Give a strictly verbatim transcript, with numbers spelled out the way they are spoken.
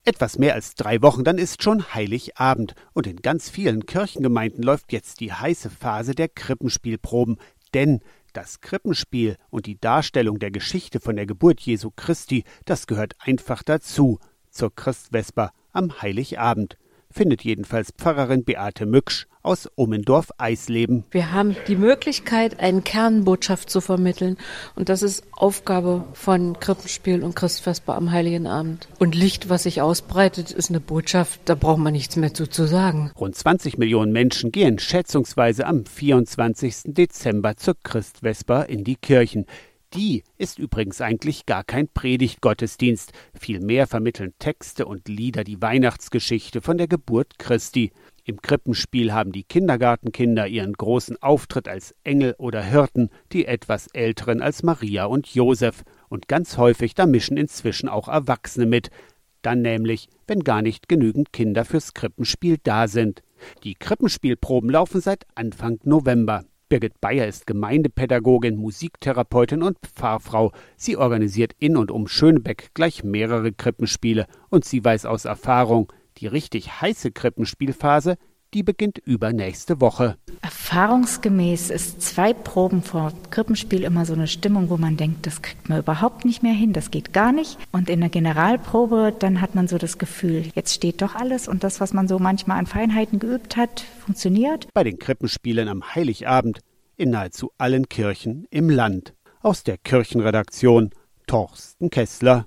Etwas mehr als drei Wochen, dann ist schon Heiligabend. Und in ganz vielen Kirchengemeinden läuft jetzt die heiße Phase der Krippenspielproben. Denn das Krippenspiel und die Darstellung der Geschichte von der Geburt Jesu Christi, das gehört einfach dazu, zur Christvesper am Heiligabend. Findet jedenfalls Pfarrerin Beate Mücksch aus Ommendorf-Eisleben. Wir haben die Möglichkeit, eine Kernbotschaft zu vermitteln. Und das ist Aufgabe von Krippenspiel und Christvesper am Heiligen Abend. Und Licht, was sich ausbreitet, ist eine Botschaft, da braucht man nichts mehr zu, zu sagen. Rund zwanzig Millionen Menschen gehen schätzungsweise am vierundzwanzigsten Dezember zur Christvesper in die Kirchen. Die ist übrigens eigentlich gar kein Predigtgottesdienst. Vielmehr vermitteln Texte und Lieder die Weihnachtsgeschichte von der Geburt Christi. Im Krippenspiel haben die Kindergartenkinder ihren großen Auftritt als Engel oder Hirten, die etwas Älteren als Maria und Josef. Und ganz häufig, da mischen inzwischen auch Erwachsene mit. Dann nämlich, wenn gar nicht genügend Kinder fürs Krippenspiel da sind. Die Krippenspielproben laufen seit Anfang November. Birgit Bayer ist Gemeindepädagogin, Musiktherapeutin und Pfarrfrau. Sie organisiert in und um Schönebeck gleich mehrere Krippenspiele. Und sie weiß aus Erfahrung, die richtig heiße Krippenspielphase, die beginnt übernächste Woche. Erfahrungsgemäß ist zwei Proben vor Krippenspiel immer so eine Stimmung, wo man denkt, das kriegt man überhaupt nicht mehr hin, das geht gar nicht. Und in der Generalprobe, dann hat man so das Gefühl, jetzt steht doch alles und das, was man so manchmal an Feinheiten geübt hat, funktioniert. Bei den Krippenspielen am Heiligabend in nahezu allen Kirchen im Land. Aus der Kirchenredaktion Torsten Kessler.